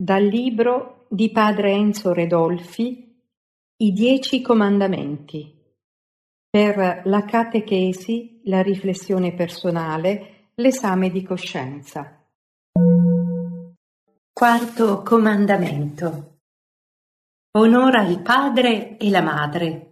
Dal libro di padre Enzo Redolfi, I 10 comandamenti. Per la catechesi, la riflessione personale, l'esame di coscienza. Quarto comandamento. Onora il padre e la madre.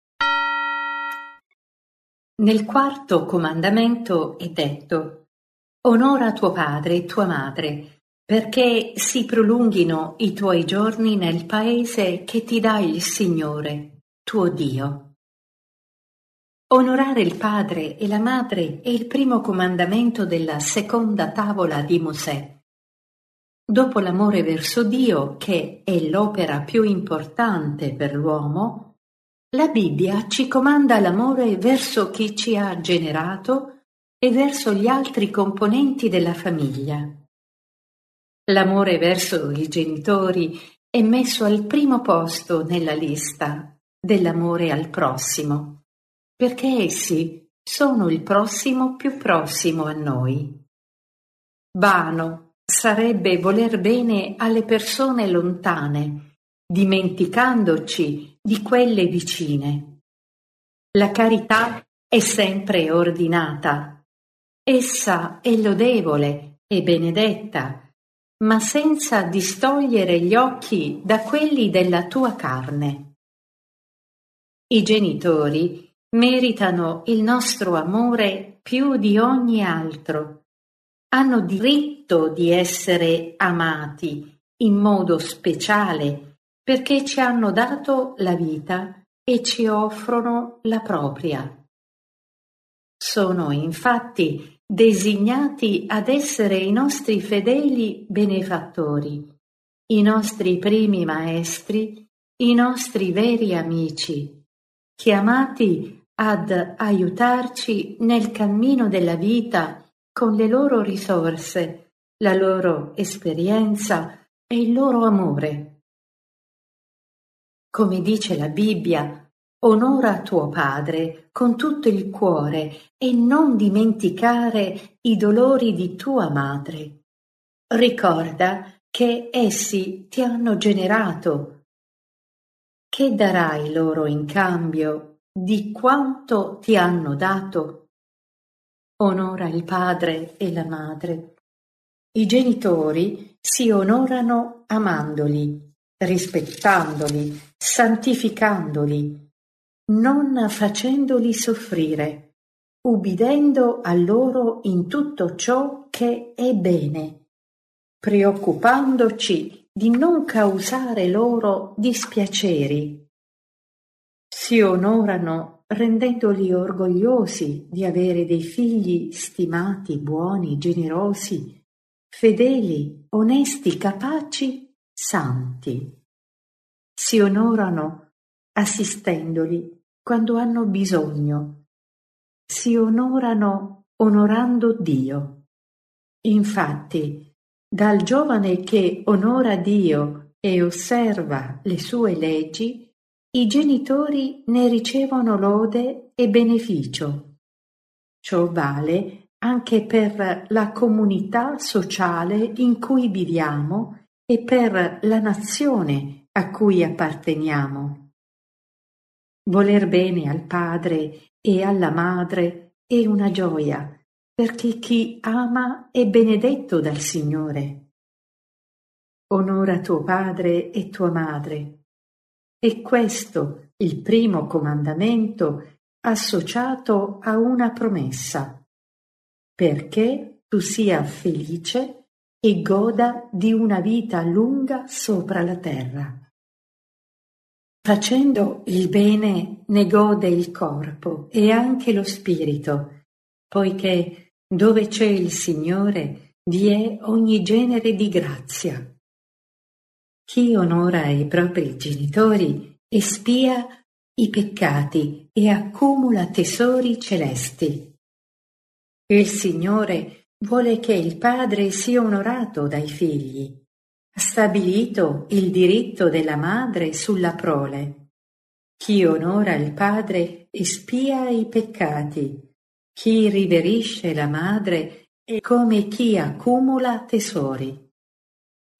Nel quarto comandamento è detto: onora tuo padre e tua madre, perché si prolunghino i tuoi giorni nel paese che ti dà il Signore, tuo Dio. Onorare il padre e la madre è il primo comandamento della seconda tavola di Mosè. Dopo l'amore verso Dio, che è l'opera più importante per l'uomo, la Bibbia ci comanda l'amore verso chi ci ha generato e verso gli altri componenti della famiglia. L'amore verso i genitori è messo al primo posto nella lista dell'amore al prossimo, perché essi sono il prossimo più prossimo a noi. Vano sarebbe voler bene alle persone lontane, dimenticandoci di quelle vicine. La carità è sempre ordinata. Essa è lodevole e benedetta, ma senza distogliere gli occhi da quelli della tua carne. I genitori meritano il nostro amore più di ogni altro. Hanno diritto di essere amati in modo speciale perché ci hanno dato la vita e ci offrono la propria. Sono infatti designati ad essere i nostri fedeli benefattori, i nostri primi maestri, i nostri veri amici, chiamati ad aiutarci nel cammino della vita con le loro risorse, la loro esperienza e il loro amore. Come dice la Bibbia, onora tuo padre con tutto il cuore e non dimenticare i dolori di tua madre. Ricorda che essi ti hanno generato. Che darai loro in cambio di quanto ti hanno dato? Onora il padre e la madre. I genitori si onorano amandoli, rispettandoli, santificandoli, non facendoli soffrire, ubbidendo a loro in tutto ciò che è bene, preoccupandoci di non causare loro dispiaceri. Si onorano rendendoli orgogliosi di avere dei figli stimati, buoni, generosi, fedeli, onesti, capaci, santi. Si onorano assistendoli quando hanno bisogno. Si onorano onorando Dio. Infatti, dal giovane che onora Dio e osserva le sue leggi, i genitori ne ricevono lode e beneficio. Ciò vale anche per la comunità sociale in cui viviamo e per la nazione a cui apparteniamo. Voler bene al padre e alla madre è una gioia, perché chi ama è benedetto dal Signore. Onora tuo padre e tua madre. È questo il primo comandamento associato a una promessa, perché tu sia felice e goda di una vita lunga sopra la terra. Facendo il bene ne gode il corpo e anche lo spirito, poiché dove c'è il Signore vi è ogni genere di grazia. Chi onora i propri genitori espia i peccati e accumula tesori celesti. Il Signore vuole che il padre sia onorato dai figli. Ha stabilito il diritto della madre sulla prole. Chi onora il padre espia i peccati. Chi riverisce la madre è come chi accumula tesori.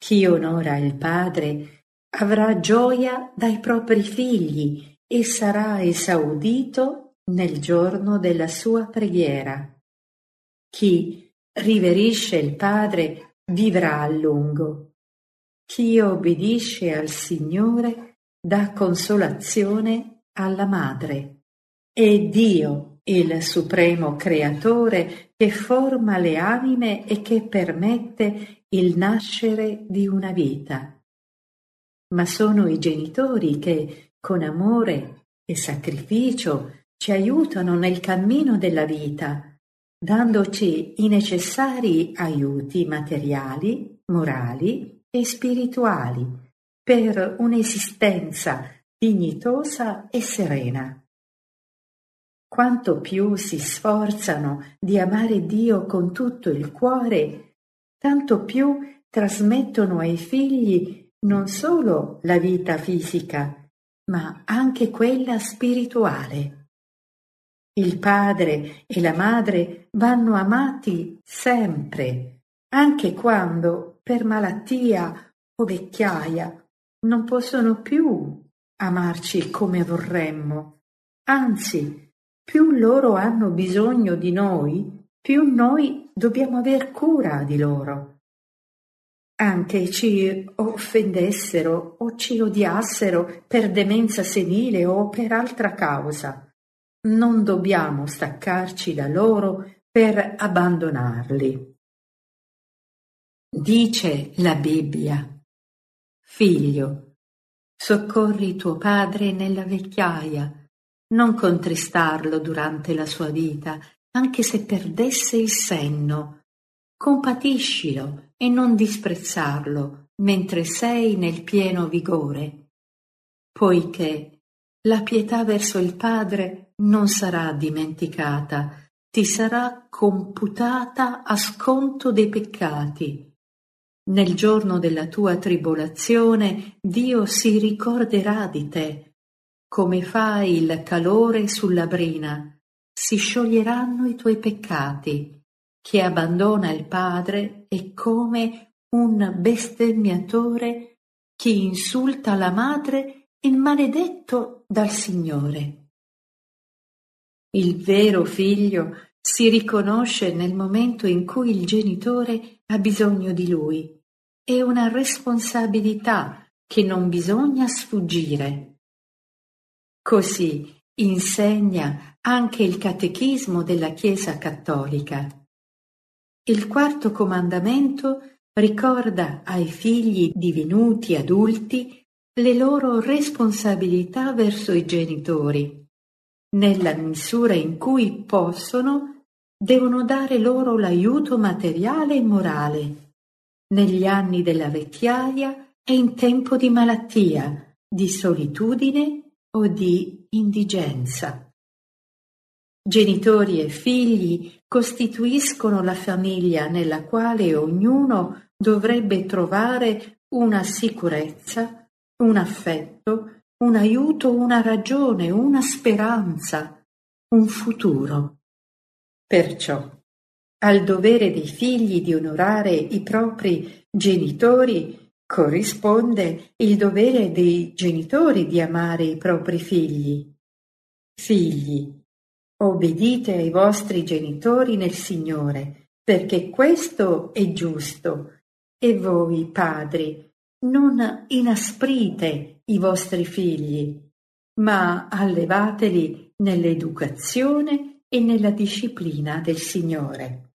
Chi onora il padre avrà gioia dai propri figli e sarà esaudito nel giorno della sua preghiera. Chi riverisce il padre vivrà a lungo. Chi obbedisce al Signore dà consolazione alla madre. È Dio il supremo creatore che forma le anime e che permette il nascere di una vita. Ma sono i genitori che, con amore e sacrificio, ci aiutano nel cammino della vita, dandoci i necessari aiuti materiali, morali e spirituali per un'esistenza dignitosa e serena. Quanto più si sforzano di amare Dio con tutto il cuore, tanto più trasmettono ai figli non solo la vita fisica, ma anche quella spirituale. Il padre e la madre vanno amati sempre, anche quando, per malattia o vecchiaia, non possono più amarci come vorremmo. Anzi, più loro hanno bisogno di noi, più noi dobbiamo aver cura di loro. Anche ci offendessero o ci odiassero per demenza senile o per altra causa, non dobbiamo staccarci da loro per abbandonarli. Dice la Bibbia: Figlio, soccorri tuo padre nella vecchiaia, non contristarlo durante la sua vita, anche se perdesse il senno. Compatiscilo e non disprezzarlo mentre sei nel pieno vigore, poiché la pietà verso il Padre non sarà dimenticata, ti sarà computata a sconto dei peccati. Nel giorno della tua tribolazione Dio si ricorderà di te. Come fa il calore sulla brina, si scioglieranno i tuoi peccati. Chi abbandona il padre è come un bestemmiatore, chi insulta la madre è maledetto dal Signore. Il vero figlio si riconosce nel momento in cui il genitore ha bisogno di lui. È una responsabilità che non bisogna sfuggire. Così insegna anche il catechismo della Chiesa cattolica. Il quarto comandamento ricorda ai figli divenuti adulti le loro responsabilità verso i genitori. Nella misura in cui possono, devono dare loro l'aiuto materiale e morale, negli anni della vecchiaia e in tempo di malattia, di solitudine o di indigenza. Genitori e figli costituiscono la famiglia nella quale ognuno dovrebbe trovare una sicurezza, un affetto, un aiuto, una ragione, una speranza, un futuro. Perciò, al dovere dei figli di onorare i propri genitori corrisponde il dovere dei genitori di amare i propri figli. Figli, obbedite ai vostri genitori nel Signore, perché questo è giusto. E voi, padri, non inasprite i vostri figli, ma allevateli nell'educazione e nella disciplina del Signore.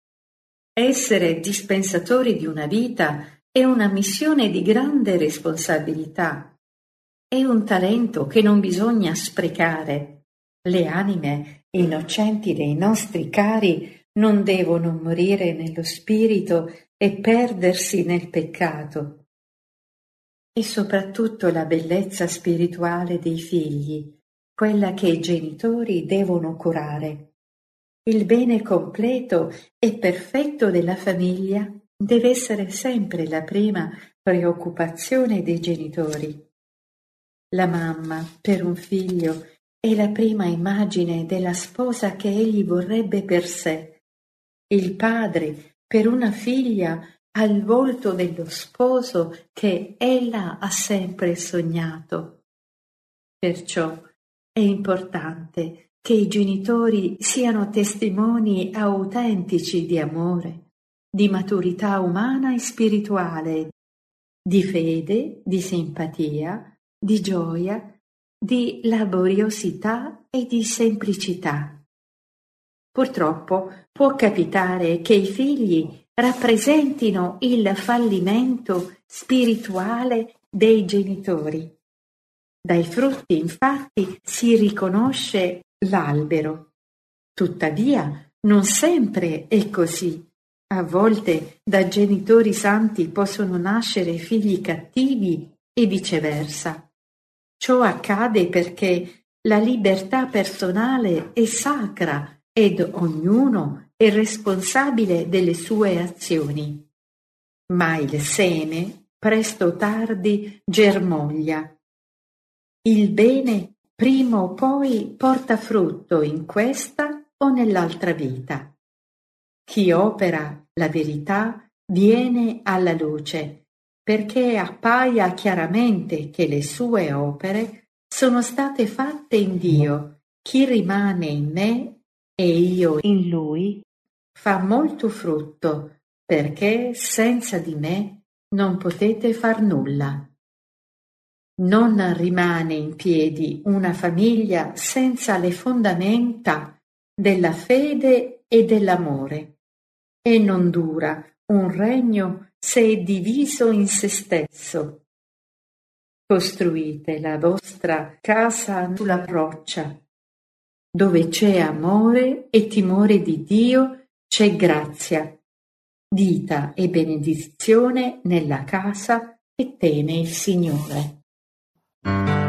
Essere dispensatori di una vita è una missione di grande responsabilità. È un talento che non bisogna sprecare. Le anime innocenti dei nostri cari non devono morire nello spirito e perdersi nel peccato. E soprattutto la bellezza spirituale dei figli, quella che i genitori devono curare. Il bene completo e perfetto della famiglia deve essere sempre la prima preoccupazione dei genitori. La mamma, per un figlio, è la prima immagine della sposa che egli vorrebbe per sé. Il padre, per una figlia, al volto dello sposo che ella ha sempre sognato. Perciò è importante che i genitori siano testimoni autentici di amore, di maturità umana e spirituale, di fede, di simpatia, di gioia, di laboriosità e di semplicità. Purtroppo può capitare che i figli rappresentino il fallimento spirituale dei genitori. Dai frutti, infatti, si riconosce l'albero. Tuttavia, non sempre è così. A volte da genitori santi possono nascere figli cattivi e viceversa. Ciò accade perché la libertà personale è sacra ed ognuno è responsabile delle sue azioni. Ma il seme, presto o tardi, germoglia. Il bene prima o poi porta frutto in questa o nell'altra vita. Chi opera la verità viene alla luce, perché appaia chiaramente che le sue opere sono state fatte in Dio. Chi rimane in me e io in lui fa molto frutto, perché senza di me non potete far nulla. Non rimane in piedi una famiglia senza le fondamenta della fede e dell'amore, e non dura un regno se è diviso in se stesso. Costruite la vostra casa sulla roccia. Dove c'è amore e timore di Dio, c'è grazia, vita e benedizione nella casa che teme il Signore.